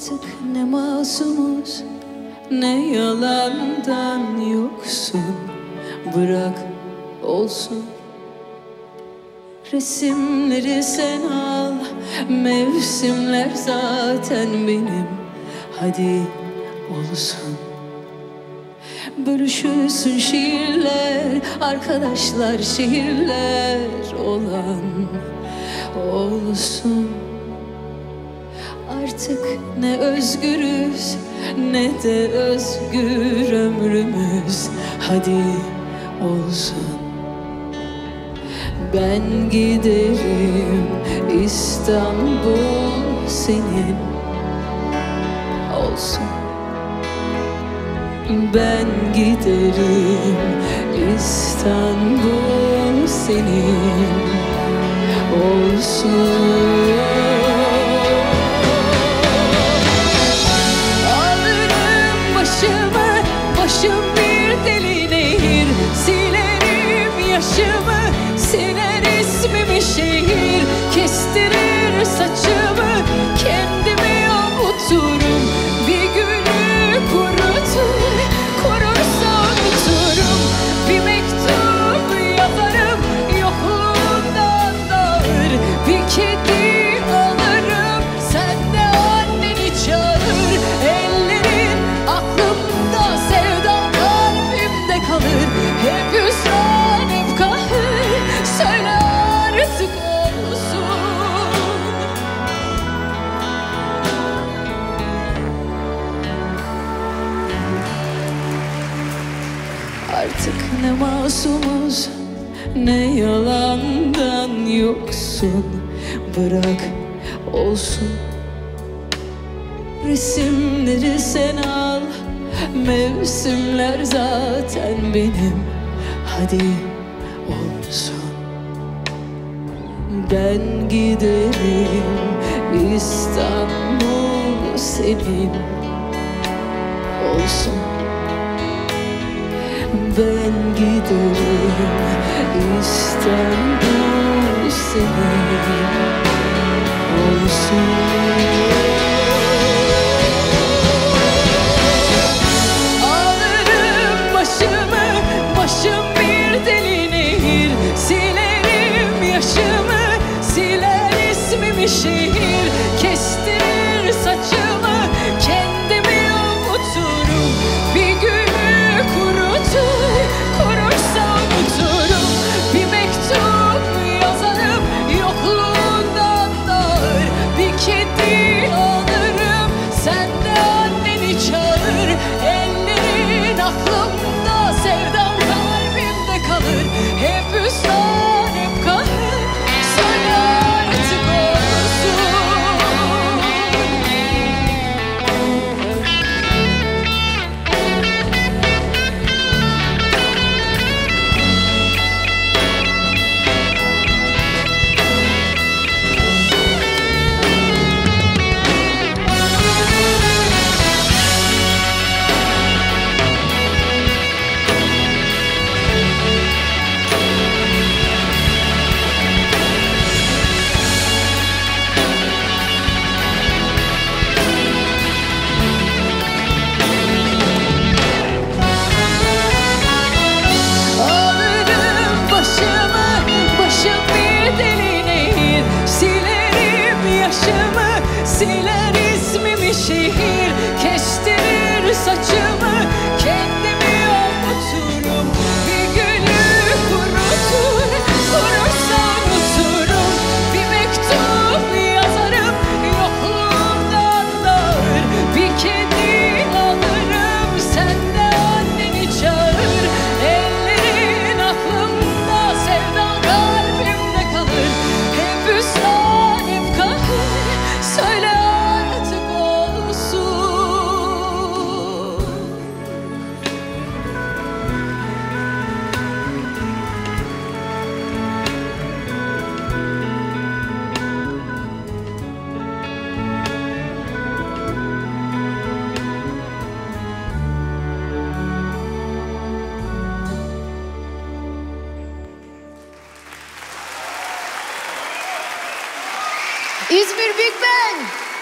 Artık ne masumuz, ne yalandan yoksun. Bırak olsun. Resimleri sen al, mevsimler zaten benim. Hadi olsun. Bölüşülsün şiirler, arkadaşlar şehirler olan olsun. Artık ne özgürüz ne de özgür ömrümüz. Hadi olsun. Ben giderim, İstanbul senin olsun. Ben giderim, İstanbul senin olsun. Alırım başımı, başım bir deli nehir. Silerim yaşımı, siler ismimi şehir. Kestirir saçımı, kendimi avuturum. Bir günü kurutur, korursa unuturum. Bir mektup yazarım, yokluğundan dağır. Bir kedi alırım, sen de anneni çağır. Ellerin aklımda, sevdan kalbimde kalır. Hep hüsran, hep kahır, söyle artık olsun. Artık ne masumuz, ne yalandan yoksun. Bırak olsun. Resimleri sen al, mevsimler zaten benim. Hadi olsun. Ben giderim, İstanbul senin olsun. Ben giderim, İstanbul senin olsun. Alırım başımı, başım bir deli nehir. Silerim yaşımı, siler ismimi şehir. Kestirir saçımı, kendimi avuturum. Bir günü kurutur, korursa unuturum. Bir mektup yazarım, yokluğundan dağır. Bir kedi alırım, sen de anneni çağır. Ellerin aklımda, sevdam kalbimde kalır. Hep hüsran, hep kahır, söyle artık olsun. Alırım başımı, başım bir deli nehir. Silerim yaşımı, siler ismimi şehir. Kestirir saçımı, kendimi avuturum. Bir günü kurutur, korursa unuturum. Bir mektup yazarım, yokluğundan dağır. Bir kedi alırım, sen de anneni çağır. Ellerin aklımda, sevdan kalbimde kalır. Hep hüsran, hep kahır, söyle artık olsun. İzmir Big Band.